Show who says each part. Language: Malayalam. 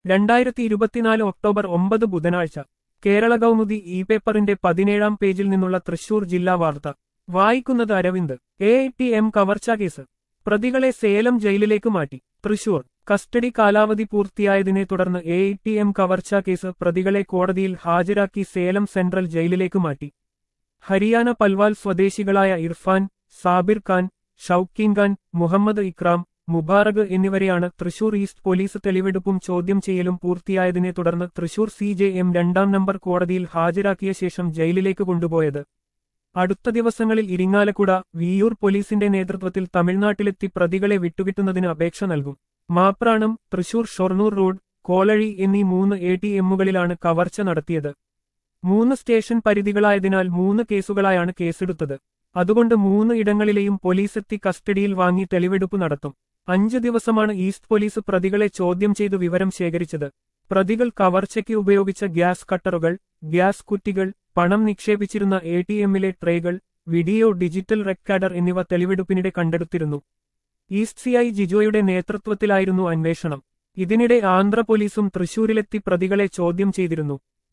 Speaker 1: 2024 ഒക്ടോബർ 9 ബുധനാഴ്ച കേരള കൗമുദി ഇ പേപ്പറിന്റെ 17-ാം പേജിൽ നിന്നുള്ള തൃശൂർ ജില്ലാ വാർത്ത വായിക്കുന്നത് അരവിന്ദ്. ATM കവർച്ചാ കേസ് പ്രതികളെ സേലം ജയിലിലേക്ക് മാറ്റി. തൃശൂർ കസ്റ്റഡി കാലാവധി പൂർത്തിയായതിനെ തുടർന്ന് ATM കവർച്ചാ കേസ് പ്രതികളെ കോടതിയിൽ ഹാജരാക്കി സേലം സെൻട്രൽ ജയിലിലേക്ക് മാറ്റി. ഹരിയാന പൽവാൽ സ്വദേശികളായ ഇർഫാൻ, സാബിർ ഖാൻ, ഷൌക്കീൻ ഖാൻ, മുഹമ്മദ് ഇക്രാം, മുബാറക് എന്നിവരെയാണ് തൃശൂർ ഈസ്റ്റ് പോലീസ് തെളിവെടുപ്പും ചോദ്യം ചെയ്യലും പൂർത്തിയായതിനെ തുടർന്ന് തൃശൂർ CJM 2-ാം നമ്പർ കോടതിയിൽ ഹാജരാക്കിയ ശേഷം ജയിലിലേക്ക് കൊണ്ടുപോയത്. അടുത്ത ദിവസങ്ങളിൽ ഇരിങ്ങാലക്കുട, വിയ്യൂർ പോലീസിന്റെ നേതൃത്വത്തിൽ തമിഴ്നാട്ടിലെത്തി പ്രതികളെ വിട്ടുകിട്ടുന്നതിന് അപേക്ഷ നൽകും. മാപ്രാണം, തൃശൂർ ഷൊർണൂർ റോഡ്, കോളഴി എന്നീ 3 ATMകളിലാണ് കവർച്ച നടത്തിയത്. 3 സ്റ്റേഷൻ പരിധികളായതിനാൽ 3 കേസുകളായാണ് കേസെടുത്തത്. അതുകൊണ്ട് 3 ഇടങ്ങളിലെയും പോലീസെത്തി കസ്റ്റഡിയിൽ വാങ്ങി തെളിവെടുപ്പ് നടത്തും. 5 ദിവസമാണ് ഈസ്റ്റ് പോലീസ് പ്രതികളെ ചോദ്യം ചെയ്ത് വിവരം ശേഖരിച്ചത്. പ്രതികൾ കവർച്ചയ്ക്ക് ഉപയോഗിച്ച ഗ്യാസ് കട്ടറുകൾ, ഗ്യാസ് കുറ്റികൾ, പണം നിക്ഷേപിച്ചിരുന്ന ATMലെ ട്രേകൾ, വീഡിയോ ഡിജിറ്റൽ റെക്കോർഡർ എന്നിവ തെളിവെടുപ്പിനിടെ കണ്ടെടുത്തിരുന്നു. ഈസ്റ്റ് CI ജിജോയുടെ നേതൃത്വത്തിലായിരുന്നു അന്വേഷണം. ഇതിനിടെ ആന്ധ്ര പോലീസും തൃശൂരിലെത്തി പ്രതികളെ ചോദ്യം ചെയ്തിരുന്നു.